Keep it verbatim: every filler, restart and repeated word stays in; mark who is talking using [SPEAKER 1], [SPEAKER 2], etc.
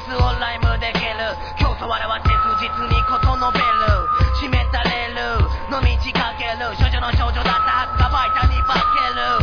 [SPEAKER 1] をライムで蹴る競争笑わせず実にことのべる示されるの道かける少女の少女だった白がバイタに化ける